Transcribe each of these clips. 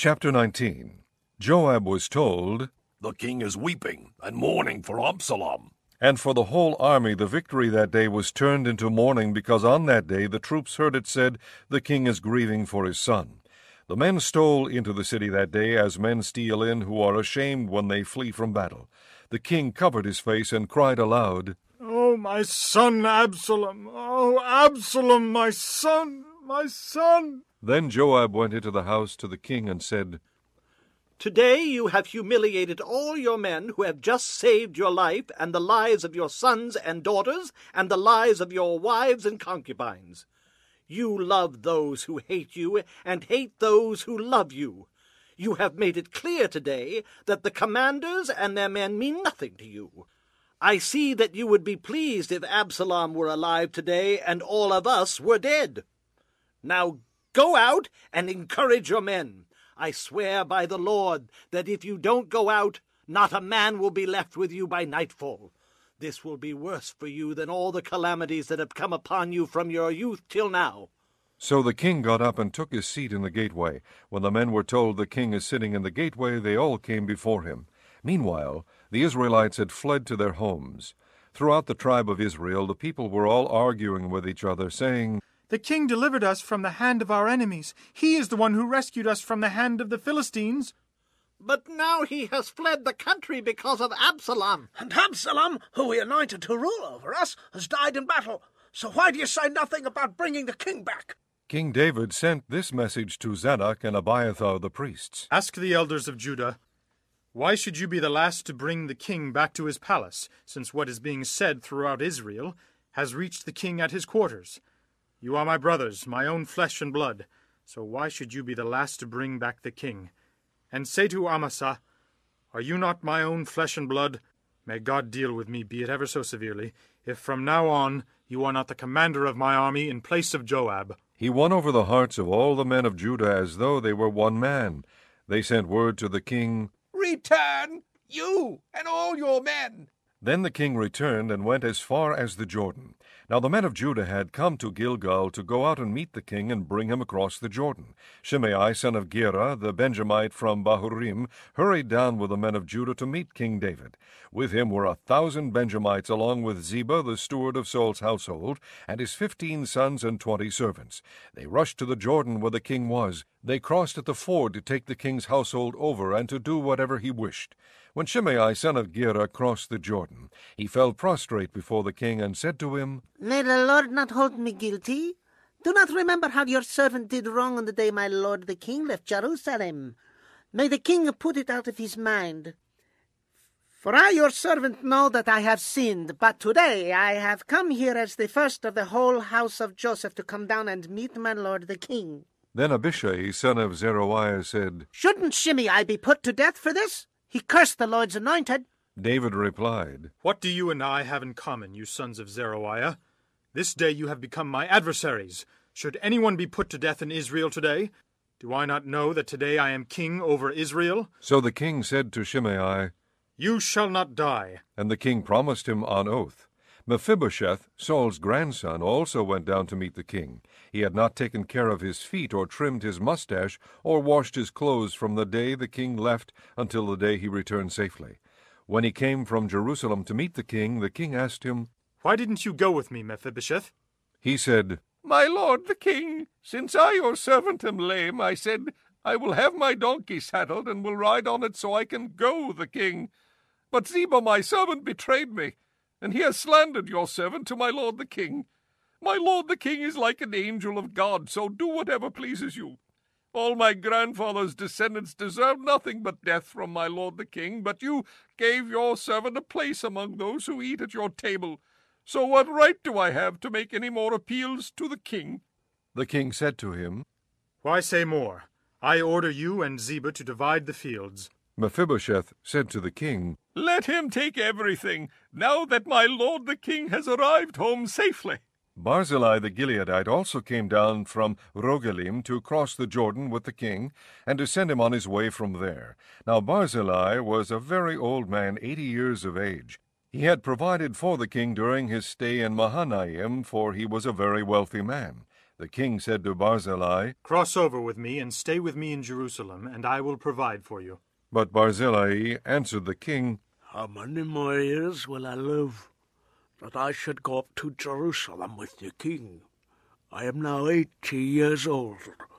Chapter 19. Joab was told, "The king is weeping and mourning for Absalom." and for the whole army the victory that day was turned into mourning, because on that day the troops heard it said, "The king is grieving for his son." The men stole into the city that day, as men steal in who are ashamed when they flee from battle. The king covered his face and cried aloud, "Oh, my son Absalom! Oh, Absalom, my son, my son!" Then Joab went into the house to the king and said, "Today you have humiliated all your men who have just saved your life and the lives of your sons and daughters and the lives of your wives and concubines. You love those who hate you and hate those who love you. You have made it clear today that the commanders and their men mean nothing to you. I see that you would be pleased if Absalom were alive today and all of us were dead. Now go out and encourage your men. I swear by the Lord that if you don't go out, not a man will be left with you by nightfall. This will be worse for you than all the calamities that have come upon you from your youth till now." So the king got up and took his seat in the gateway. When the men were told, "The king is sitting in the gateway," they all came before him. Meanwhile, the Israelites had fled to their homes. Throughout the tribe of Israel, the people were all arguing with each other, saying, "The king delivered us from the hand of our enemies. He is the one who rescued us from the hand of the Philistines." "But now he has fled the country because of Absalom." "And Absalom, who we anointed to rule over us, has died in battle. So why do you say nothing about bringing the king back?" King David sent this message to Zadok and Abiathar the priests. "Ask the elders of Judah, why should you be the last to bring the king back to his palace, since what is being said throughout Israel has reached the king at his quarters? You are my brothers, my own flesh and blood, so why should you be the last to bring back the king? And say to Amasa, are you not my own flesh and blood? May God deal with me, be it ever so severely, if from now on you are not the commander of my army in place of Joab." He won over the hearts of all the men of Judah as though they were one man. They sent word to the king, "Return, you and all your men." Then the king returned and went as far as the Jordan. Now the men of Judah had come to Gilgal to go out and meet the king and bring him across the Jordan. Shimei, son of Gera, the Benjamite from Bahurim, hurried down with the men of Judah to meet King David. With him were 1,000 Benjamites, along with Ziba, the steward of Saul's household, and his 15 sons and 20 servants. They rushed to the Jordan where the king was. They crossed at the ford to take the king's household over and to do whatever he wished. When Shimei, son of Gera, crossed the Jordan, he fell prostrate before the king and said to him, "May the Lord not hold me guilty. Do not remember how your servant did wrong on the day my lord the king left Jerusalem. May the king put it out of his mind. For I, your servant, know that I have sinned, but today I have come here as the first of the whole house of Joseph to come down and meet my lord the king." Then Abishai, son of Zeruiah, said, "Shouldn't Shimei be put to death for this? He cursed the Lord's anointed." David replied, "What do you and I have in common, you sons of Zeruiah? This day you have become my adversaries. Should anyone be put to death in Israel today? Do I not know that today I am king over Israel?" So the king said to Shimei, "You shall not die." and the king promised him on oath. Mephibosheth, Saul's grandson, also went down to meet the king. He had not taken care of his feet or trimmed his mustache or washed his clothes from the day the king left until the day he returned safely. When he came from Jerusalem to meet the king asked him, "Why didn't you go with me, Mephibosheth?" He said, "My lord the king, since I your servant am lame, I said, I will have my donkey saddled and will ride on it so I can go the king. But Ziba my servant betrayed me, and he has slandered your servant to my lord the king. My lord the king is like an angel of God, so do whatever pleases you. All my grandfather's descendants deserve nothing but death from my lord the king, but you gave your servant a place among those who eat at your table. So what right do I have to make any more appeals to the king?" The king said to him, "Why say more? I order you and Ziba to divide the fields." Mephibosheth said to the king, "Let him take everything, now that my lord the king has arrived home safely." Barzillai the Gileadite also came down from Rogelim to cross the Jordan with the king, and to send him on his way from there. Now Barzillai was a very old man, 80 years of age. He had provided for the king during his stay in Mahanaim, for he was a very wealthy man. The king said to Barzillai, Cross over with me and stay with me in Jerusalem, and I will provide for you. But Barzillai answered the king, How many more years will I live, that I should go up to Jerusalem with the king? I am now 80 years old.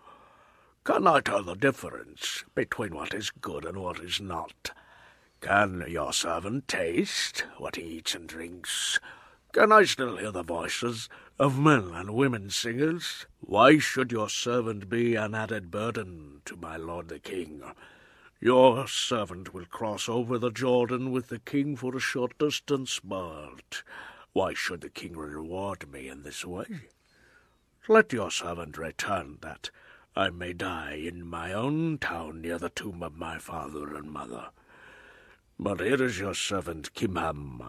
Can I tell the difference between what is good and what is not? Can your servant taste what he eats and drinks? Can I still hear the voices of men and women singers? Why should your servant be an added burden to my lord the king? Your servant will cross over the Jordan with the king for a short distance, but why should the king reward me in this way? Let your servant return, that I may die in my own town near the tomb of my father and mother. But here is your servant Kimham.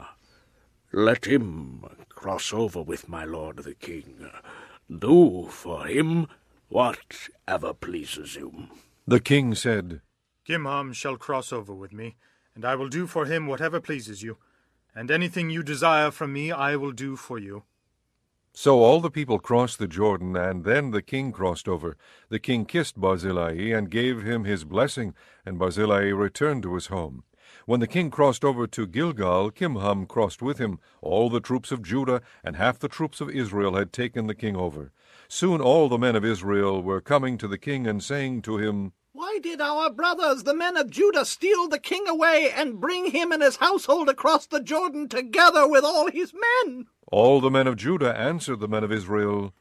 Let him cross over with my lord the king. Do for him whatever pleases you. The king said, Kimham shall cross over with me, and I will do for him whatever pleases you. And anything you desire from me I will do for you. So all the people crossed the Jordan, and then the king crossed over. The king kissed Barzillai and gave him his blessing, and Barzillai returned to his home. When the king crossed over to Gilgal, Kimham crossed with him. All the troops of Judah and half the troops of Israel had taken the king over. Soon all the men of Israel were coming to the king and saying to him, Why did our brothers, the men of Judah, steal the king away and bring him and his household across the Jordan together with all his men? All the men of Judah answered the men of Israel,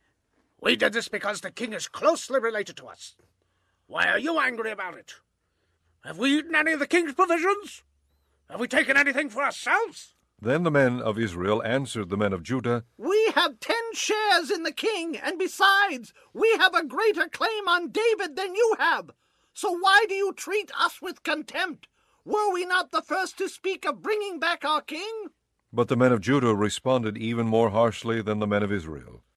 We did this because the king is closely related to us. Why are you angry about it? Have we eaten any of the king's provisions? Have we taken anything for ourselves? Then the men of Israel answered the men of Judah, We have 10 shares in the king, and besides, we have a greater claim on David than you have. So why do you treat us with contempt? Were we not the first to speak of bringing back our king? But the men of Judah responded even more harshly than the men of Israel.